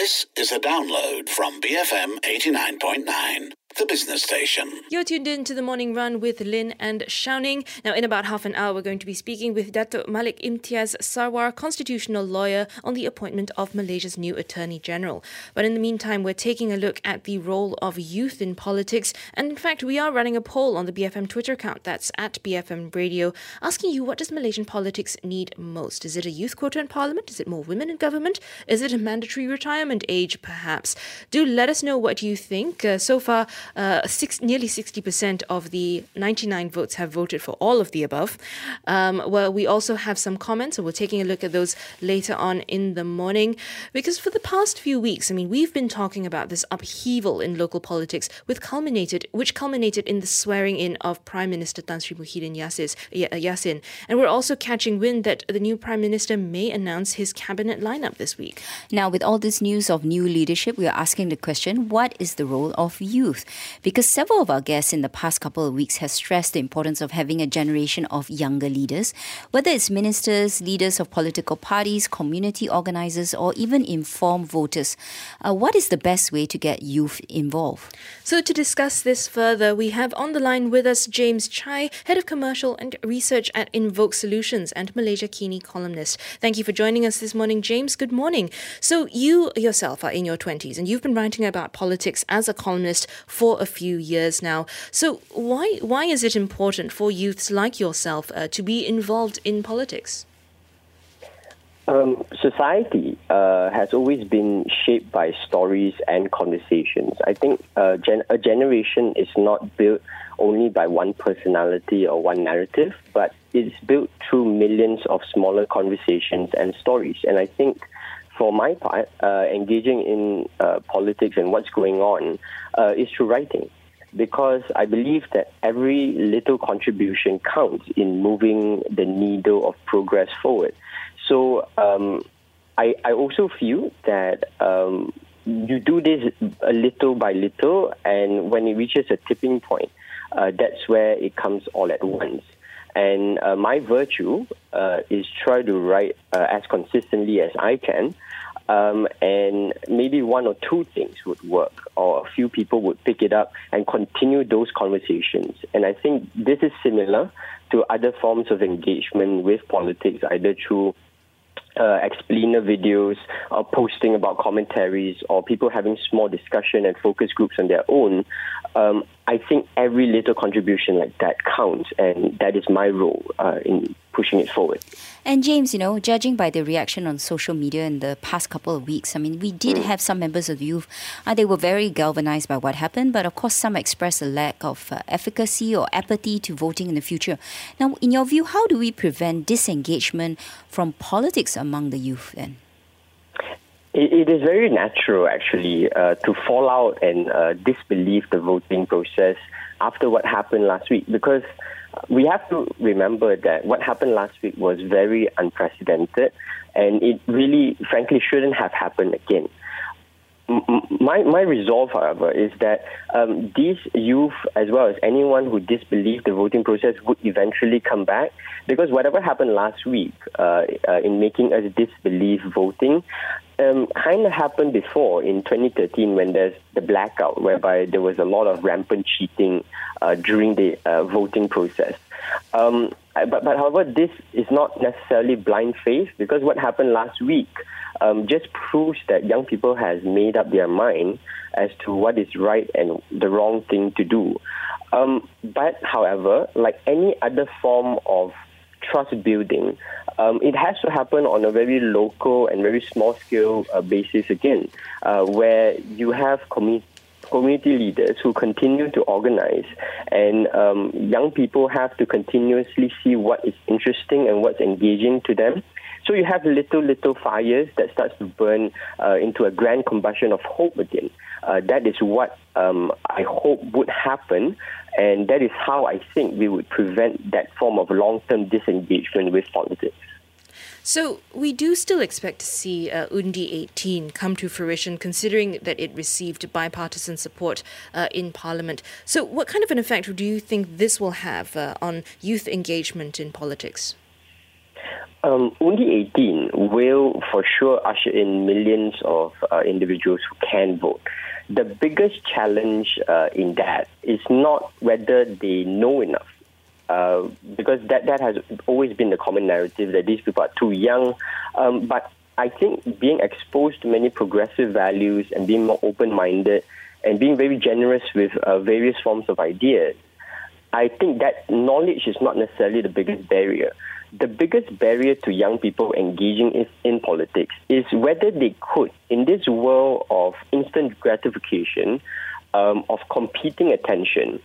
This is a download from BFM 89.9, the business station. You're tuned in to the Morning Run with Lynn and Shouning. Now, in about half an hour, we're going to be speaking with Datuk Malik Imtiaz Sarwar, constitutional lawyer, on the appointment of Malaysia's new Attorney General. But in the meantime, we're taking a look at the role of youth in politics. And in fact, we are running a poll on the BFM Twitter account, that's at BFM Radio, asking you, what does Malaysian politics need most? Is it a youth quota in Parliament? Is it more women in government? Is it a mandatory retirement age, perhaps? Do let us know what you think. So far, nearly 60% of the 99 votes have voted for all of the above. Well, we also have some comments, so we're taking a look at those later on in the morning. Because for the past few weeks, we've been talking about this upheaval in local politics, which culminated in the swearing in of Prime Minister Tan Sri Muhyiddin Yassin. And we're also catching wind that the new Prime Minister may announce his cabinet lineup this week. Now, with all this news of new leadership, we are asking the question, what is the role of youth? Because several of our guests in the past couple of weeks have stressed the importance of having a generation of younger leaders, whether it's ministers, leaders of political parties, community organisers, or even informed voters. What is the best way to get youth involved? So to discuss this further, we have on the line with us James Chai, Head of Commercial and Research at Invoke Solutions and Malaysia Kini columnist. Thank you for joining us this morning, James. Good morning. So you yourself are in your 20s and you've been writing about politics as a columnist for a few years now. So why is it important for youths like yourself to be involved in politics? Society has always been shaped by stories and conversations. I think a generation is not built only by one personality or one narrative, but it's built through millions of smaller conversations and stories. And I think for my part, engaging in politics and what's going on is through writing, because I believe that every little contribution counts in moving the needle of progress forward. So I also feel that you do this a little by little, and when it reaches a tipping point, that's where it comes all at once. And my virtue is try to write as consistently as I can, and maybe one or two things would work, or a few people would pick it up and continue those conversations. And I think this is similar to other forms of engagement with politics, either through explainer videos, or posting about commentaries, or people having small discussion and focus groups on their own. I think every little contribution like that counts, and that is my role in pushing it forward. And James, judging by the reaction on social media in the past couple of weeks, we did have some members of youth, they were very galvanized by what happened, but of course some expressed a lack of efficacy or apathy to voting in the future. Now, in your view, how do we prevent disengagement from politics among the youth then? It is very natural, actually, to fall out and disbelieve the voting process after what happened last week, because we have to remember that what happened last week was very unprecedented, and it really, frankly, shouldn't have happened again. My resolve, however, is that these youth, as well as anyone who disbelieved the voting process, would eventually come back, because whatever happened last week in making us disbelieve voting kind of happened before in 2013 when there's the blackout, whereby there was a lot of rampant cheating during the voting process. But however, this is not necessarily blind faith, because what happened last week just proves that young people has made up their mind as to what is right and the wrong thing to do. But however, like any other form of trust building, it has to happen on a very local and very small scale basis again, where you have community leaders who continue to organize, and young people have to continuously see what is interesting and what's engaging to them. So you have little fires that starts to burn into a grand combustion of hope again. That is what I hope would happen, and that is how I think we would prevent that form of long-term disengagement with politics. So we do still expect to see Undi 18 come to fruition, considering that it received bipartisan support in Parliament. So what kind of an effect do you think this will have on youth engagement in politics? Undi 18 will for sure usher in millions of individuals who can vote. The biggest challenge in that is not whether they know enough, because that has always been the common narrative that these people are too young. But I think being exposed to many progressive values and being more open-minded and being very generous with various forms of ideas, I think that knowledge is not necessarily the biggest barrier. The biggest barrier to young people engaging in politics is whether they could, in this world of instant gratification, of competing attention,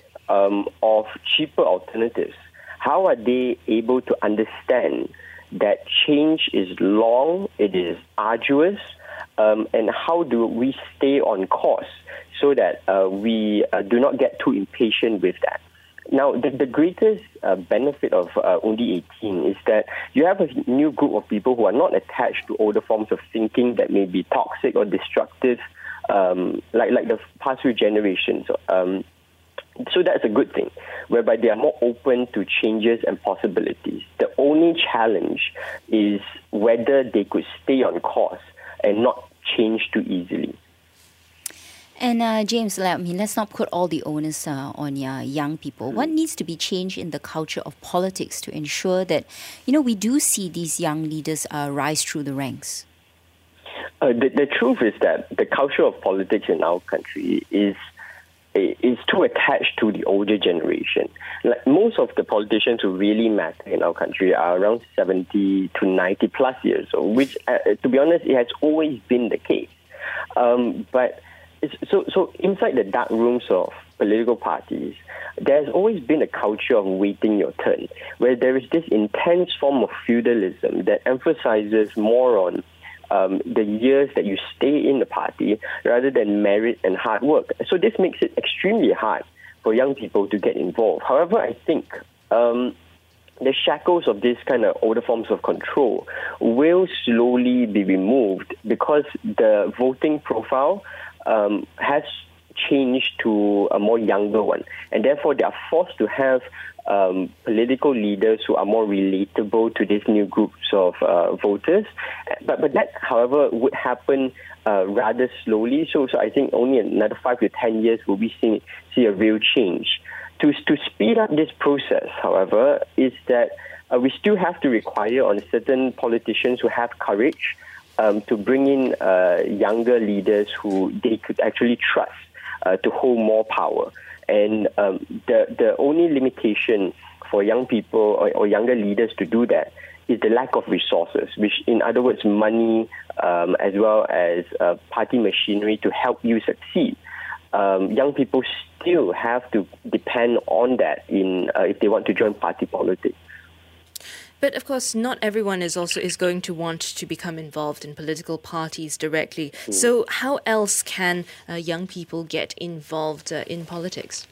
of cheaper alternatives, how are they able to understand that change is long, it is arduous, and how do we stay on course so that we do not get too impatient with that? Now, the greatest benefit of Undi 18 is that you have a new group of people who are not attached to older forms of thinking that may be toxic or destructive, like the past few generations. So that's a good thing, whereby they are more open to changes and possibilities. The only challenge is whether they could stay on course and not change too easily. And James, let's not put all the onus on young people. What needs to be changed in the culture of politics to ensure that, we do see these young leaders rise through the ranks? The truth is that the culture of politics in our country is too attached to the older generation. Like most of the politicians who really matter in our country are around 70 to 90 plus years old, which, to be honest, it has always been the case. But so inside the dark rooms of political parties, there's always been a culture of waiting your turn, where there is this intense form of feudalism that emphasizes more on the years that you stay in the party rather than merit and hard work. So this makes it extremely hard for young people to get involved. However, I think the shackles of this kind of older forms of control will slowly be removed because the voting profile has changed to a more younger one, and therefore they are forced to have political leaders who are more relatable to these new groups of voters. But that, however, would happen rather slowly. So I think only another 5 to 10 years will we see a real change. To speed up this process, however, is that we still have to require on certain politicians who have courage to bring in younger leaders who they could actually trust to hold more power. And the only limitation for young people or younger leaders to do that is the lack of resources, which in other words, money as well as party machinery to help you succeed. Young people still have to depend on that if they want to join party politics. But of course, not everyone is going to want to become involved in political parties directly. So how else can young people get involved in politics?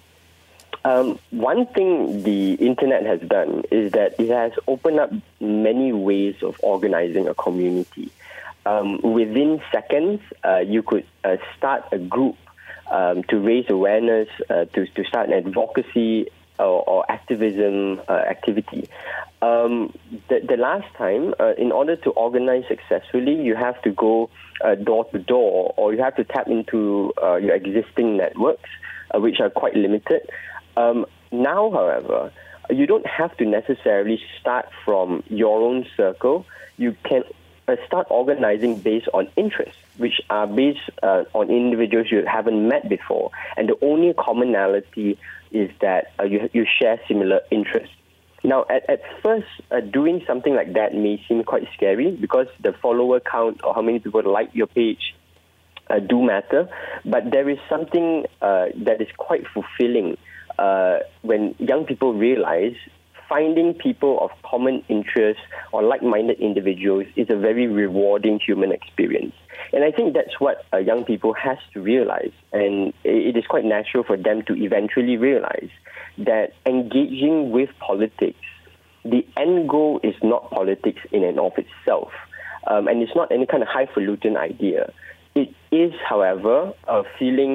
One thing the internet has done is that it has opened up many ways of organizing a community. Within seconds, you could start a group to raise awareness, to start an advocacy or activism activity. The last time, in order to organize successfully, you have to go door to door, or you have to tap into your existing networks, which are quite limited. Now, however, you don't have to necessarily start from your own circle. You can start organizing based on interests, which are based on individuals you haven't met before. And the only commonality is that you share similar interests. Now, at first, doing something like that may seem quite scary because the follower count or how many people like your page do matter. But there is something that is quite fulfilling when young people realize finding people of common interest or like-minded individuals is a very rewarding human experience. And I think that's what young people has to realize. And it is quite natural for them to eventually realize that engaging with politics, the end goal is not politics in and of itself. And it's not any kind of highfalutin idea. It is, however, feeling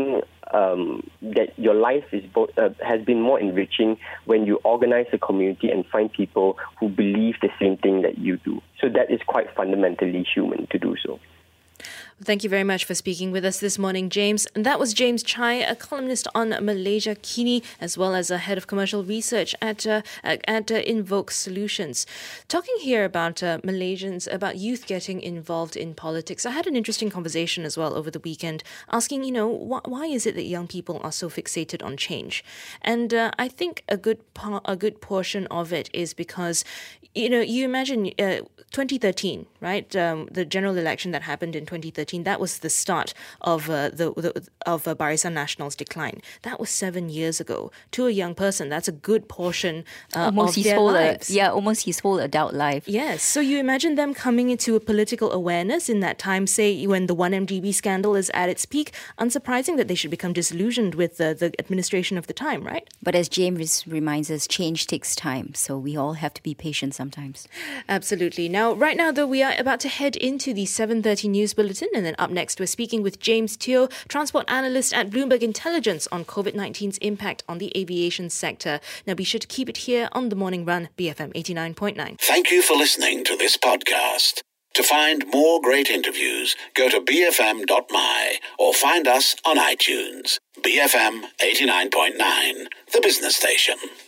that your life is has been more enriching when you organize a community and find people who believe the same thing that you do. So that is quite fundamentally human to do so. Thank you very much for speaking with us this morning, James. And that was James Chai, a columnist on Malaysia Kini, as well as a head of commercial research at Invoke Solutions. Talking here about Malaysians, about youth getting involved in politics. I had an interesting conversation as well over the weekend, asking, why is it that young people are so fixated on change? And I think a good portion of it is because, you imagine 2013, right? The general election that happened in 2013. That was the start of Barisan Nasional's decline. That was 7 years ago. To a young person, that's a good portion of their lives. Almost his whole adult life. Yes. So you imagine them coming into a political awareness in that time, say when the 1MDB scandal is at its peak. Unsurprising that they should become disillusioned with the administration of the time, right? But as James reminds us, change takes time. So we all have to be patient sometimes. Absolutely. Now, right now, though, we are about to head into the 7:30 News Bulletin. And then up next, we're speaking with James Teo, transport analyst at Bloomberg Intelligence, on COVID-19's impact on the aviation sector. Now, be sure to keep it here on The Morning Run, BFM 89.9. Thank you for listening to this podcast. To find more great interviews, go to bfm.my or find us on iTunes. BFM 89.9, the business station.